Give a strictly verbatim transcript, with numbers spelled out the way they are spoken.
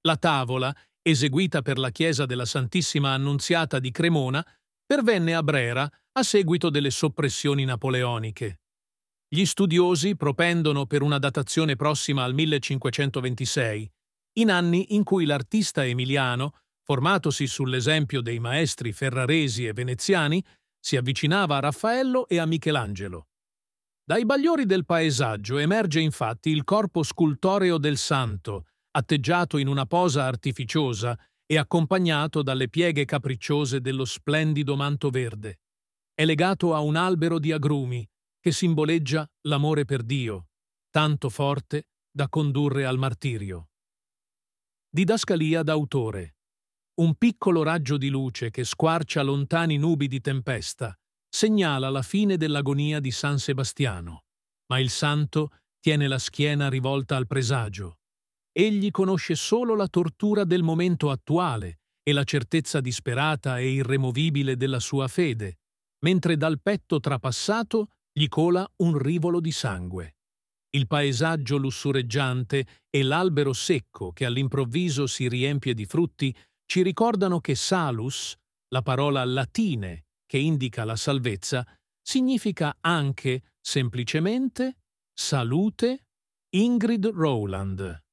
La tavola, eseguita per la chiesa della Santissima Annunziata di Cremona, pervenne a Brera a seguito delle soppressioni napoleoniche. Gli studiosi propendono per una datazione prossima al millecinquecentoventisei, in anni in cui l'artista emiliano, formatosi sull'esempio dei maestri ferraresi e veneziani, si avvicinava a Raffaello e a Michelangelo. Dai bagliori del paesaggio emerge infatti il corpo scultoreo del santo, atteggiato in una posa artificiosa e accompagnato dalle pieghe capricciose dello splendido manto verde. È legato a un albero di agrumi che simboleggia l'amore per Dio, tanto forte da condurre al martirio. Didascalia d'autore. Un piccolo raggio di luce che squarcia lontani nubi di tempesta segnala la fine dell'agonia di San Sebastiano, ma il santo tiene la schiena rivolta al presagio. Egli conosce solo la tortura del momento attuale e la certezza disperata e irremovibile della sua fede, mentre dal petto trapassato gli cola un rivolo di sangue. Il paesaggio lussureggiante e l'albero secco che all'improvviso si riempie di frutti ci ricordano che salus, la parola latine che indica la salvezza, significa anche, semplicemente, salute Ingrid Rowland.